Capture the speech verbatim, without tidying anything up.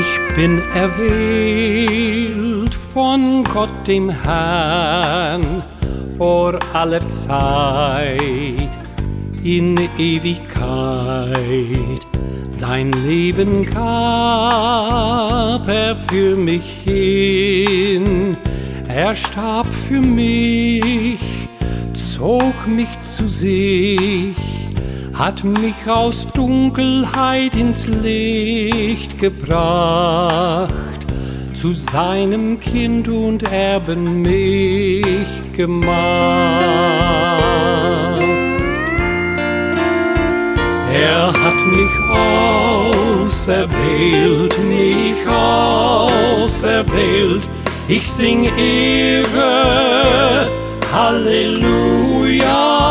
Ich bin erwählt von Gott dem Herrn vor aller Zeit, in Ewigkeit. Sein Leben gab er für mich hin, er starb für mich, zog mich zu sich, hat mich aus Dunkelheit ins Licht gebracht, zu seinem Kind und Erben mich gemacht. Er hat mich auserwählt, mich auserwählt, ich sing Ehre, Halleluja.